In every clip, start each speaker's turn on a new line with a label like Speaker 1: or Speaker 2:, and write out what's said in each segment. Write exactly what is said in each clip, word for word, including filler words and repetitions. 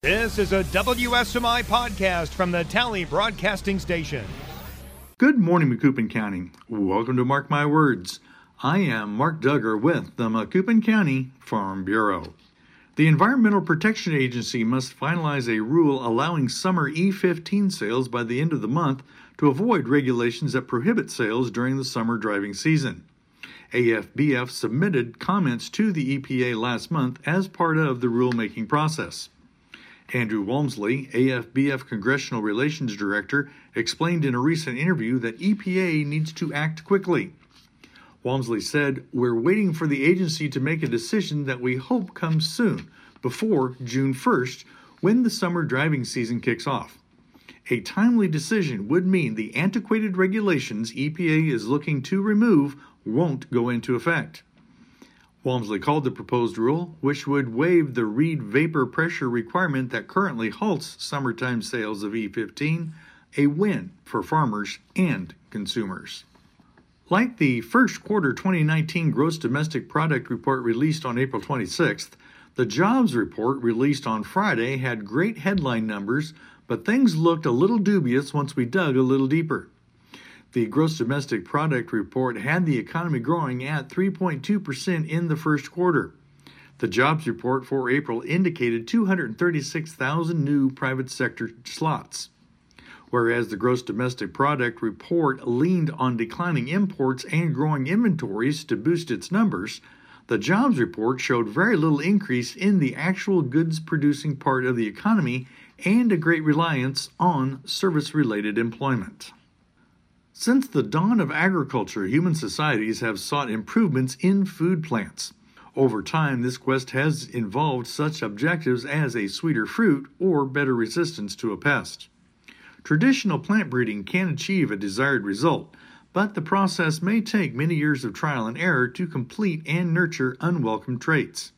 Speaker 1: This is a W S M I podcast from the Tally Broadcasting Station.
Speaker 2: Good morning, Macoupin County. Welcome to Mark My Words. I am Mark Duggar with the Macoupin County Farm Bureau. The Environmental Protection Agency must finalize a rule allowing summer E fifteen sales by the end of the month to avoid regulations that prohibit sales during the summer driving season. A F B F submitted comments to the E P A last month as part of the rulemaking process. Andrew Walmsley, A F B F Congressional Relations Director, explained in a recent interview that E P A needs to act quickly. Walmsley said, "We're waiting for the agency to make a decision that we hope comes soon, before June first, when the summer driving season kicks off. A timely decision would mean the antiquated regulations E P A is looking to remove won't go into effect." Walmsley called the proposed rule, which would waive the Reid vapor pressure requirement that currently halts summertime sales of E fifteen, a win for farmers and consumers. Like the first quarter twenty nineteen Gross Domestic Product report released on April twenty-sixth, the jobs report released on Friday had great headline numbers, but things looked a little dubious once we dug a little deeper. The Gross Domestic Product report had the economy growing at three point two percent in the first quarter. The jobs report for April indicated two hundred thirty-six thousand new private sector slots. Whereas the Gross Domestic Product report leaned on declining imports and growing inventories to boost its numbers, the jobs report showed very little increase in the actual goods-producing part of the economy and a great reliance on service-related employment. Since the dawn of agriculture, human societies have sought improvements in food plants. Over time, this quest has involved such objectives as a sweeter fruit or better resistance to a pest. Traditional plant breeding can achieve a desired result, but the process may take many years of trial and error to complete and nurture unwelcome traits.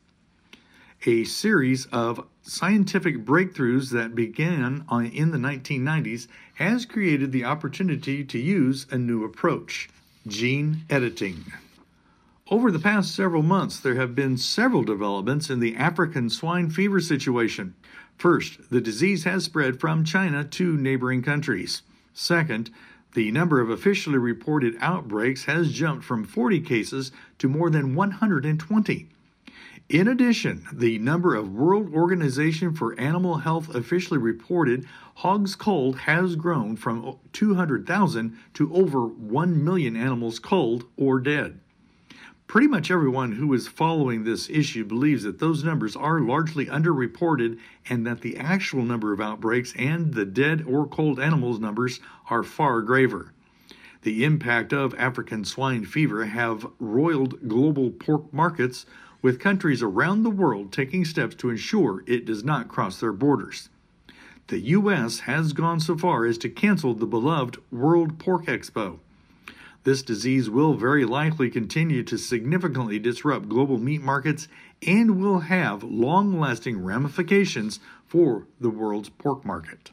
Speaker 2: A series of scientific breakthroughs that began in the nineteen nineties has created the opportunity to use a new approach: gene editing. Over the past several months, there have been several developments in the African swine fever situation. First, the disease has spread from China to neighboring countries. Second, the number of officially reported outbreaks has jumped from forty cases to more than one hundred twenty. In addition, the number of World Organization for Animal Health officially reported hogs culled has grown from two hundred thousand to over one million animals culled or dead. Pretty much everyone who is following this issue believes that those numbers are largely underreported and that the actual number of outbreaks and the dead or culled animals numbers are far graver. The impact of African swine fever have roiled global pork markets, with countries around the world taking steps to ensure it does not cross their borders. The U S has gone so far as to cancel the beloved World Pork Expo. This disease will very likely continue to significantly disrupt global meat markets and will have long-lasting ramifications for the world's pork market.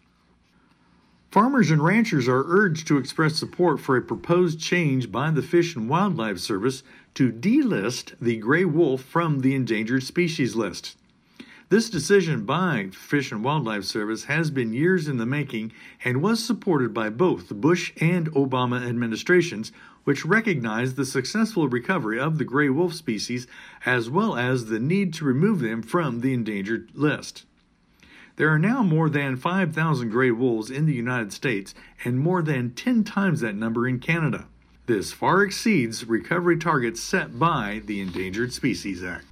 Speaker 2: Farmers and ranchers are urged to express support for a proposed change by the Fish and Wildlife Service to delist the gray wolf from the endangered species list. This decision by Fish and Wildlife Service has been years in the making and was supported by both the Bush and Obama administrations, which recognized the successful recovery of the gray wolf species as well as the need to remove them from the endangered list. There are now more than five thousand gray wolves in the United States and more than ten times that number in Canada. This far exceeds recovery targets set by the Endangered Species Act.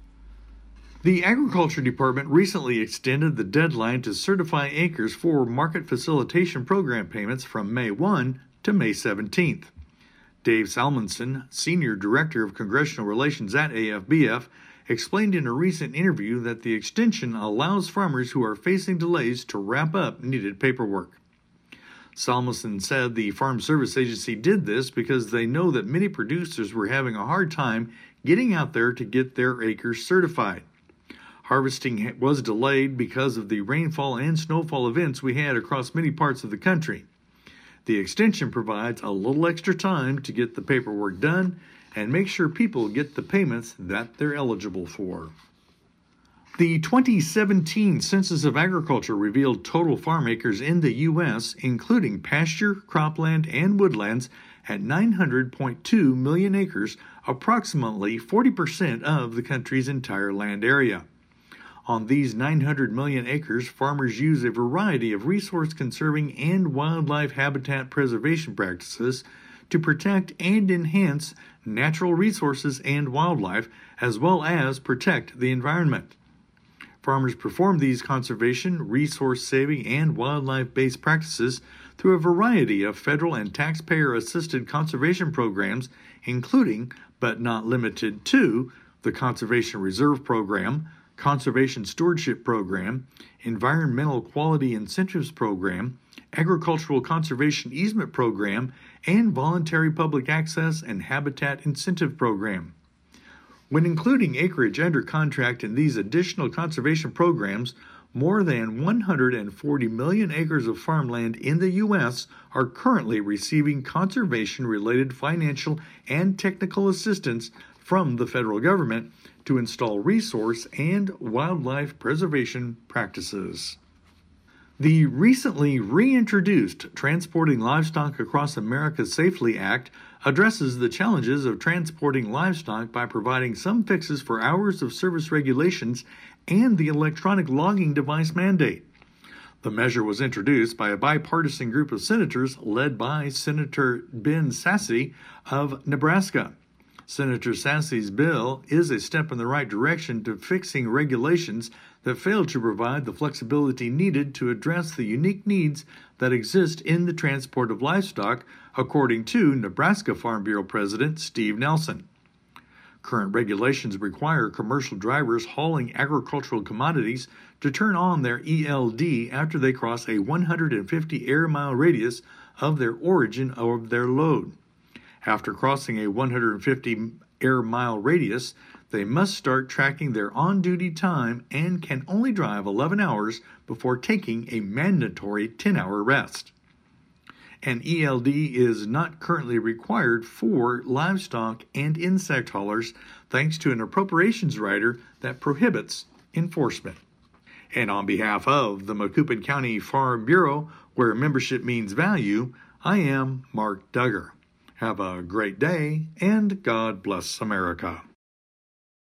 Speaker 2: The Agriculture Department recently extended the deadline to certify acres for market facilitation program payments from May first to May seventeenth. Dave Salmonson, Senior Director of Congressional Relations at A F B F, explained in a recent interview that the extension allows farmers who are facing delays to wrap up needed paperwork. Salmonson said the Farm Service Agency did this because they know that many producers were having a hard time getting out there to get their acres certified. Harvesting was delayed because of the rainfall and snowfall events we had across many parts of the country. The extension provides a little extra time to get the paperwork done and make sure people get the payments that they're eligible for. The twenty seventeen Census of Agriculture revealed total farm acres in the U S, including pasture, cropland, and woodlands, at nine hundred point two million acres, approximately forty percent of the country's entire land area. On these nine hundred million acres, farmers use a variety of resource-conserving and wildlife habitat preservation practices to protect and enhance natural resources and wildlife, as well as protect the environment. Farmers perform these conservation, resource-saving, and wildlife-based practices through a variety of federal and taxpayer-assisted conservation programs, including, but not limited to, the Conservation Reserve Program, Conservation Stewardship Program, Environmental Quality Incentives Program, Agricultural Conservation Easement Program, and Voluntary Public Access and Habitat Incentive Program. When including acreage under contract in these additional conservation programs, more than one hundred forty million acres of farmland in the U S are currently receiving conservation-related financial and technical assistance from the federal government to install resource and wildlife preservation practices. The recently reintroduced Transporting Livestock Across America Safely Act addresses the challenges of transporting livestock by providing some fixes for hours of service regulations and the electronic logging device mandate. The measure was introduced by a bipartisan group of senators led by Senator Ben Sasse of Nebraska. Senator Sasse's bill is a step in the right direction to fixing regulations that fail to provide the flexibility needed to address the unique needs that exist in the transport of livestock, according to Nebraska Farm Bureau President Steve Nelson. Current regulations require commercial drivers hauling agricultural commodities to turn on their E L D after they cross a one hundred fifty air mile radius of their origin of their load. After crossing a one hundred fifty air mile radius, they must start tracking their on-duty time and can only drive eleven hours before taking a mandatory ten hour rest. An E L D is not currently required for livestock and insect haulers thanks to an appropriations rider that prohibits enforcement. And on behalf of the Macoupin County Farm Bureau, where membership means value, I am Mark Duggar. Have a great day, and God bless America.